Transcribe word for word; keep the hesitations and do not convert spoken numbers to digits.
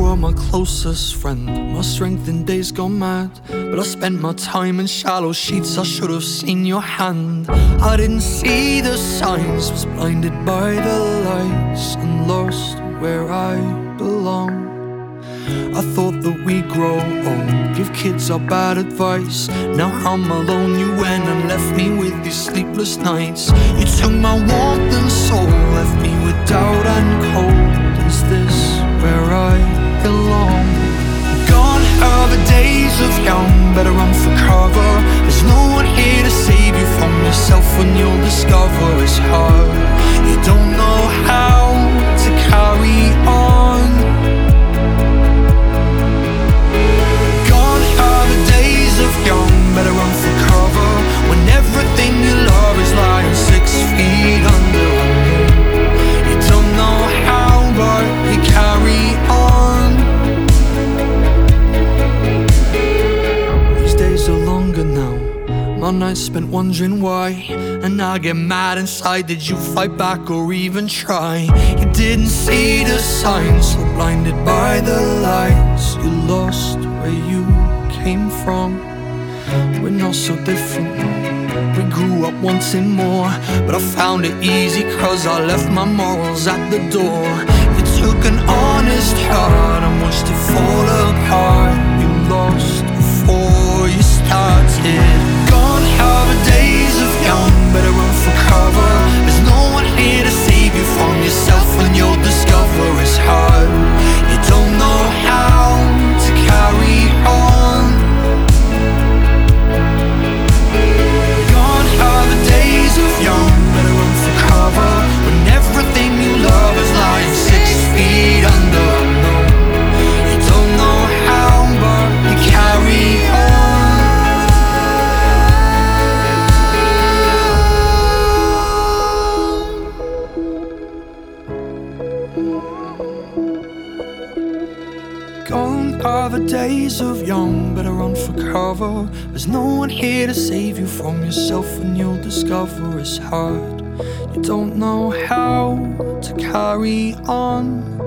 were my closest friend, my strength in days gone mad. But I spent my time in shallow sheets, I should have seen your hand. I didn't see the signs, was blinded by the lights, and lost where I belong. I thought that we'd grow old, give kids our bad advice. Now I'm alone, you went and left me with these sleepless nights. You took my warmth and soul, left me with doubt and cold. Is this where I belong? Gone are the days of young, better run for cover. There's no one here to save you from yourself when you'll discover it's hard. You don't know how to carry on. Gone are the days of young, better run for cover when everything you love is lying six feet under. You don't know how, but you carry on. These days are longer now, my nights spent wondering why. And I get mad inside, did you fight back or even try? You didn't see the signs, so blinded by the lights. You lost where you came from. We're not so different now, we grew up wanting more. But I found it easy cause I left my morals at the door. You took an honest heart and watched it fall apart. You lost before you started. Gone are the days of young, better run for cover. There's no one here to save you from yourself when you'll discover it's hard. You don't know how to carry on. Gone are the days of young, better run for cover when everything you love is lying six feet under. No, you don't know how, but you carry on. Gone are the days of young, better run for cover. There's no one here to save you from yourself when you'll discover it's hard. You don't know how to carry on.